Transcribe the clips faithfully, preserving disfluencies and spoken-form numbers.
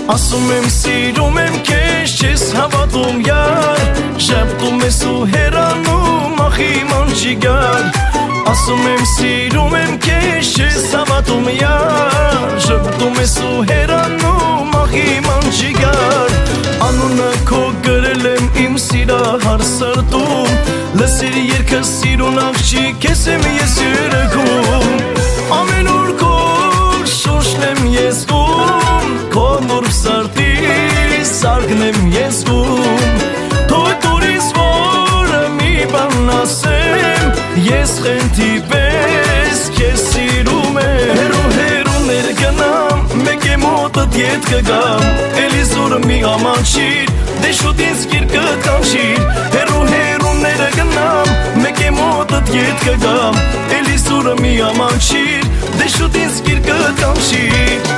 Ասում եմ սիրում եմ քեզ, չես հավատում յար, ժպտում ես ու հեռանում, ախ իմ անջիգար։ Ասում եմ սիրում եմ քեզ, չես հավատում յար, ժպտում ես ու հեռանում, ախ իմ անջիգար։ Անունը քո գրել եմ իմ սիրահար սրտում, լսիր երգը սիրուն աղջիկ, ես եմ ես երգում։ Ամեն օր քո շունչն եմ ես զգում, քո նուրբ սրտի սարգն եմ ես զգում։ Թող տուր ինձ որ մի բան ասեմ, ես խենթի պես քեզ սիրում եմ։ Հեռու հեռու ներգնամ, մեկ է մոտդ ետ կգամ, էլի զորը մի ամանչիր, դե շուտ ինձ գիրկը կանչիր։ Հեռու հեռու ներգնամ, մեկ է մոտդ ետ կգամ, էլի զորը մի ամանչիր, դե շուտ ինձ գիրկը կանչիր։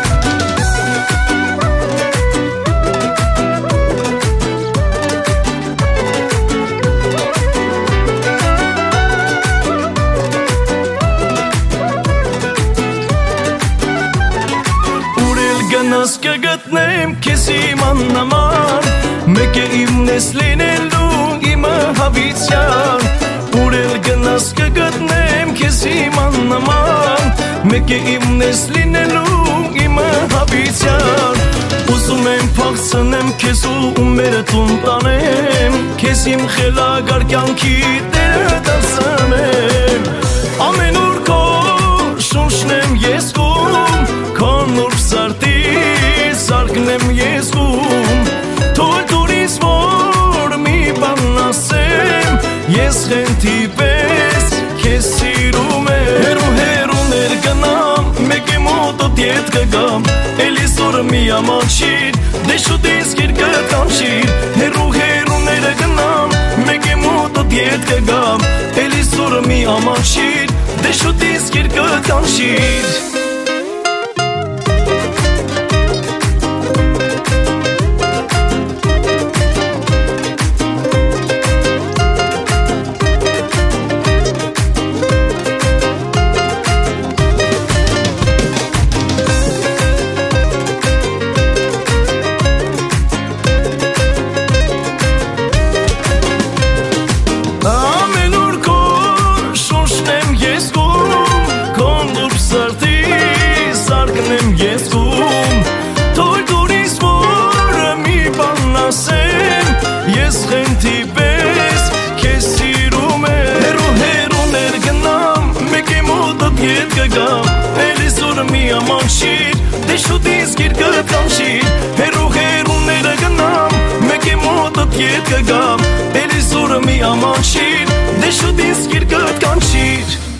Գնաս կգտնեմ քեզ իմ աննման, մեկ է իմն ես լինելու իմը հավիցյան։ Ուր էլ գնաս կգտնեմ քեզ իմ աննման, մեկ է իմն ես լինելու իմը հավիցյան։ Ուզում եմ փախցնեմ քեզ ու մերը տուն տանեմ, քեզ իմ խելագար կյանքի տերը դարձնեմ։ Ամեն օր քո շունչն եմ ես զգում, քո նուրբ սրտի սարգն եմ ես զգում։ Թող տուր ինձ որ մի բան ասեմ, ես խենթի պես քեզ սիրում եմ։ Հեռու հեռու ներգնամ, մեկ է մոտդ ետ կգամ, էլի զորը մի ամանչիր, դե շուտ ինձ գիրկը կանչիր։ Հեռու հեռու ներգնամ, մեկ է մոտդ ետ կգամ, էլի զորը մի ամանչիր, դե շուտ ինձ գիրկը կանչիր։ Ես գում, թող տուր ինձ որ մի բան ասեմ, ես խենթի պես քեզ սիրում եմ։ Հեռու հեռու ներգնամ, մեկ է մոտդ ետ կգամ, էլի զորը մի ամանչիր, դե շուտ ինձ գիրկը կանչիր։ Հեռու հեռու ներգնամ, մեկ է մոտդ ետ կգամ, էլի զորը մի ամանչիր, դե շուտ ինձ գիրկը կանչիր։